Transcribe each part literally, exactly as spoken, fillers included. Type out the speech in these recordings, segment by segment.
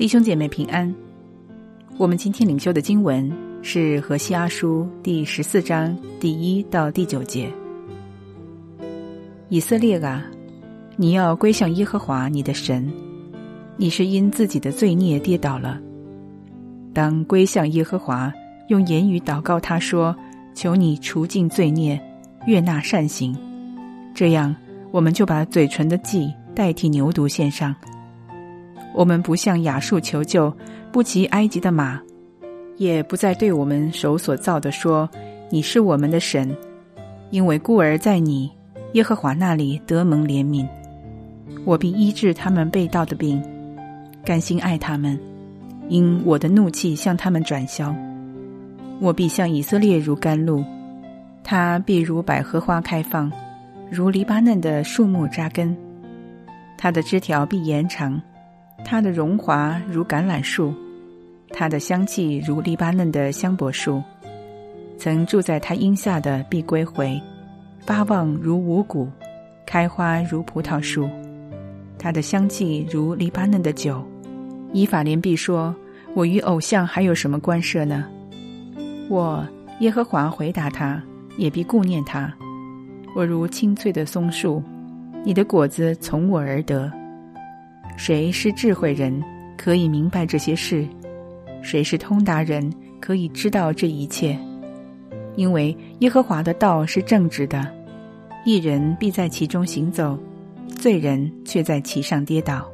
弟兄姐妹平安。我们今天领修的经文是何西阿书第十四章第一到第九节。以色列啊，你要归向耶和华你的神，你是因自己的罪孽跌倒了。当归向耶和华，用言语祷告他说，求你除尽罪孽，悦纳善行。这样，我们就把嘴唇的祭代替牛犊献上。我们不向亚述求救，不骑埃及的马，也不再对我们手所造的说，你是我们的神，因为孤儿在你耶和华那里得蒙怜悯。我必医治他们被盗的病，甘心爱他们，因我的怒气向他们转消。我必向以色列如甘露，他必如百合花开放，如黎巴嫩的树木扎根。他的枝条必延长，它的荣华如橄榄树，它的香气如黎巴嫩的香柏树。曾住在它荫下的必归回，发旺如五谷，开花如葡萄树。它的香气如黎巴嫩的酒。以法莲必说，我与偶像还有什么关涉呢？我耶和华回答他，也必顾念他。我如青翠的松树，你的果子从我而得。谁是智慧人，可以明白这些事？谁是通达人，可以知道这一切？因为耶和华的道是正直的，义人必在其中行走，罪人却在其上跌倒。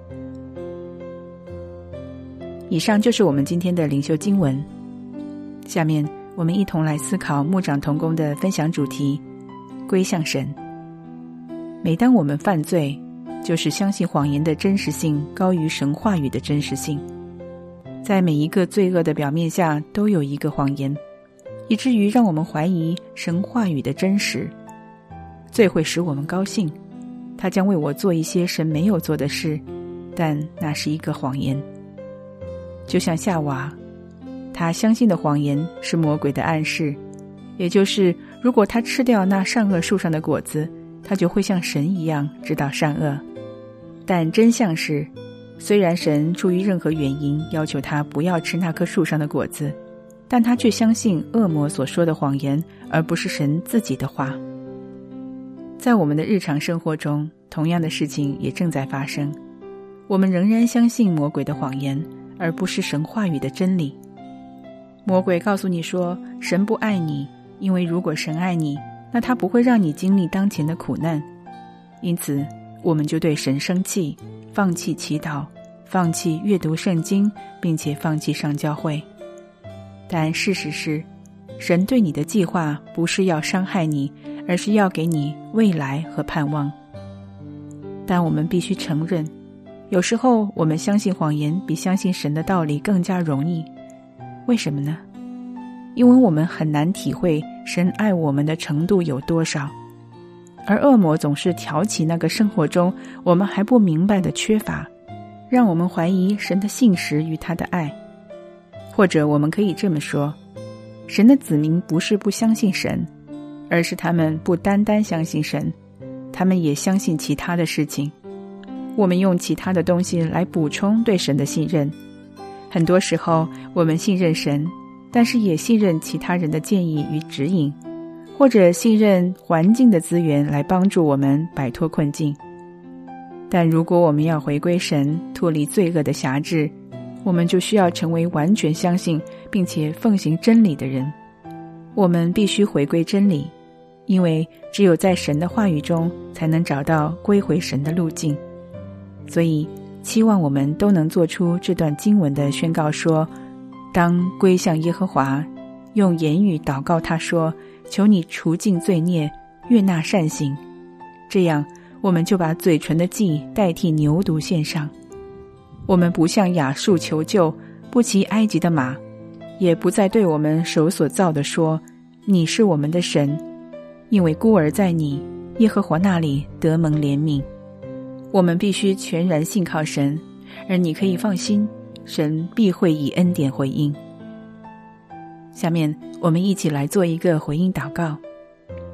以上就是我们今天的灵修经文。下面我们一同来思考牧长同工的分享主题：归向神。每当我们犯罪，就是相信谎言的真实性高于神话语的真实性。在每一个罪恶的表面下都有一个谎言，以至于让我们怀疑神话语的真实。罪会使我们高兴，他将为我做一些神没有做的事，但那是一个谎言。就像夏娃，他相信的谎言是魔鬼的暗示，也就是如果他吃掉那善恶树上的果子，他就会像神一样知道善恶。但真相是，虽然神出于任何原因要求他不要吃那棵树上的果子，但他却相信恶魔所说的谎言，而不是神自己的话。在我们的日常生活中，同样的事情也正在发生。我们仍然相信魔鬼的谎言，而不是神话语的真理。魔鬼告诉你说，神不爱你，因为如果神爱你，那他不会让你经历当前的苦难。因此我们就对神生气，放弃祈祷，放弃阅读圣经，并且放弃上教会。但事实是，神对你的计划不是要伤害你，而是要给你未来和盼望。但我们必须承认，有时候我们相信谎言比相信神的道理更加容易。为什么呢？因为我们很难体会神爱我们的程度有多少，而恶魔总是挑起那个生活中我们还不明白的缺乏，让我们怀疑神的信实与他的爱。或者我们可以这么说，神的子民不是不相信神，而是他们不单单相信神，他们也相信其他的事情。我们用其他的东西来补充对神的信任。很多时候我们信任神，但是也信任其他人的建议与指引，或者信任环境的资源来帮助我们摆脱困境。但如果我们要回归神，脱离罪恶的辖制，我们就需要成为完全相信并且奉行真理的人。我们必须回归真理，因为只有在神的话语中才能找到归回神的路径。所以期望我们都能做出这段经文的宣告说，当归向耶和华，用言语祷告他说，求你除尽罪孽，悦纳善行。这样我们就把嘴唇的祭代替牛犊献上。我们不向亚述求救，不骑埃及的马，也不再对我们手所造的说，你是我们的神，因为孤儿在你耶和华那里得蒙怜悯。我们必须全然信靠神，而你可以放心，神必会以恩典回应。下面我们一起来做一个回应祷告。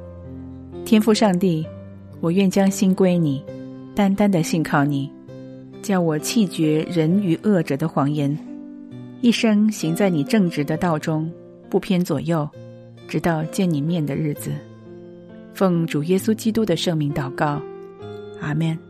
天父上帝，我愿将心归你，单单的信靠你。 叫我弃绝人与恶者的谎言，一生行在你正直的道中，不偏左右，直到见你面的日子。奉主耶稣基督的圣名祷告，阿们。